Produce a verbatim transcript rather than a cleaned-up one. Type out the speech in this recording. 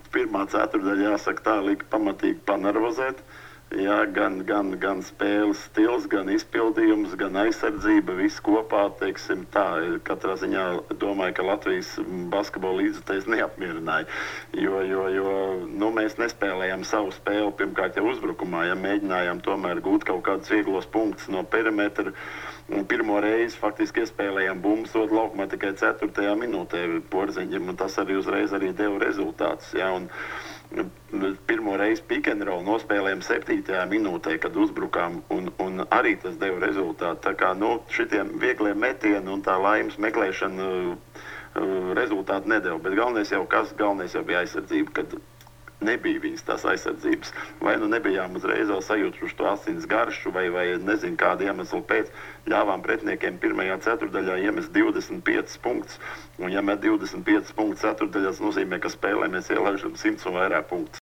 pirmā ceturdaļa, jāsaka tā, lika pamatīgi panervozēt. Jā, gan, gan, gan spēles stils, gan izpildījums, gan aizsardzība, viss kopā, teiksim tā. Katrā ziņā domāju, ka Latvijas basketbola līdzekļus neapmierināja, jo, jo, jo nu, mēs nespēlējām savu spēli pirmkārt jau uzbrukumā, ja mēģinājām tomēr gūt kaut kādus vieglos punktus no perimetra. Pirmo reizi faktiski iespēlējām bumbu sodu laukumā tikai ceturtajā minūtē Porziņģim, un tas arī uzreiz arī deva rezultātus. Ja, un, Pirmo reizi pick and roll nospēlējām septītajā minūtē, kad uzbrukām, un, un arī tas deva rezultātu. Tā kā nu, šitiem viegliem metieni un tā laimes meklēšana uh, rezultātu nedeva. Bet galvenais jau kas, galvenais jau bija aizsardzība, kad nebija viņas tās aizsardzības. Vai nu nebijām uzreiz vēl sajūtuši to asins garšu, vai, vai nezinu kādu iemeslu pēc, ļāvām pretiniekiem pirmajā ceturdaļā iemest divdesmit piecus punktus. Un ja met divdesmit piecus punktus ceturdaļās, nozīmē, ka spēlē mēs ielaižam simts un vairāk punktus.